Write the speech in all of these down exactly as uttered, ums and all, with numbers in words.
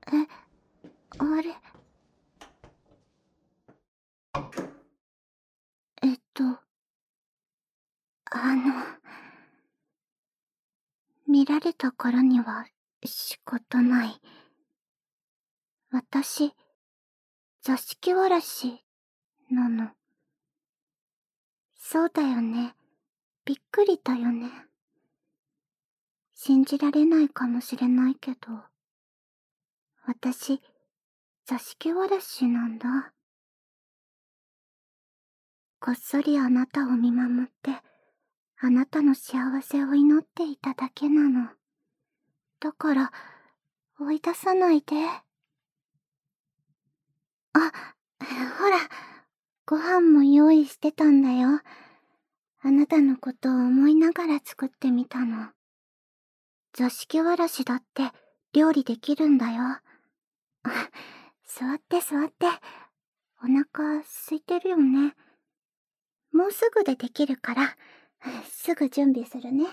え、あれ。えっと、あの、見られたからには仕方ない。私、座敷わらしなの。そうだよね。びっくりだよね。信じられないかもしれないけど、私、座敷わらしなんだ。こっそりあなたを見守って、あなたの幸せを祈っていただけなの。だから、追い出さないで。あ、ほら、ご飯も用意してたんだよ。あなたのことを思いながら作ってみたの。座敷わらしだって料理できるんだよ。座って座って。お腹空いてるよね。もうすぐでできるから、すぐ準備するね。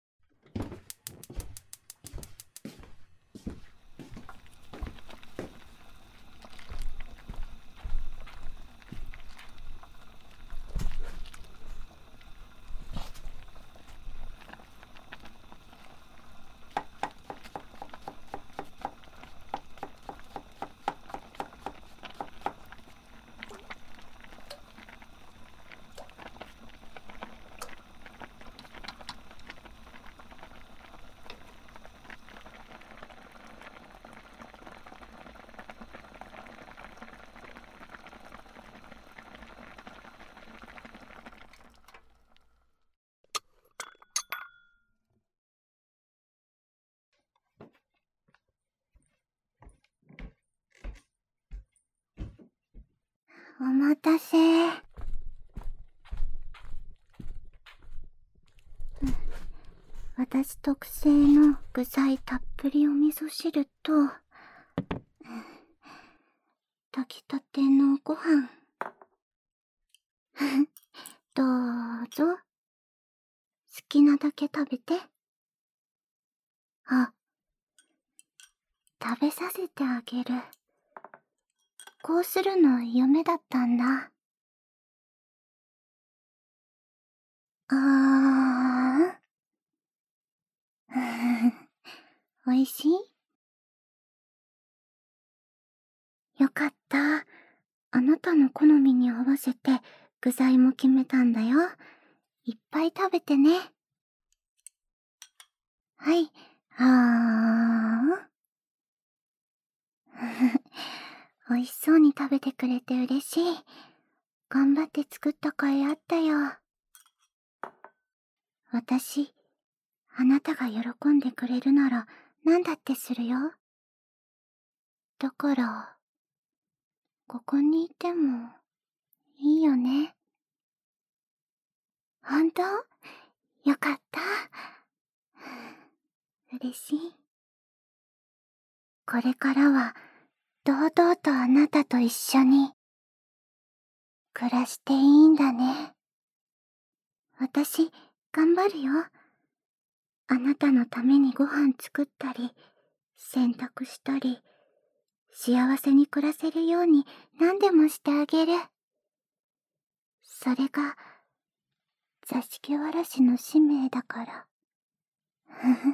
お待たせ。私特製の具材たっぷりお味噌汁と、炊きたてのご飯。どうぞ。好きなだけ食べて。あ、食べさせてあげる。こうするの夢だったんだ。あー。おいしい？よかった。あなたの好みに合わせて具材も決めたんだよ。いっぱい食べてね。はい。あー。美味しそうに食べてくれて嬉しい。頑張って作った甲斐あったよ。私、あなたが喜んでくれるなら何だってするよ。だから、ここにいてもいいよね。ほんと？よかった。嬉しい。これからは堂々とあなたと一緒に暮らしていいんだね。私、頑張るよ。あなたのためにご飯作ったり、洗濯したり、幸せに暮らせるように何でもしてあげる。それが、座敷わらしの使命だから。ふふ。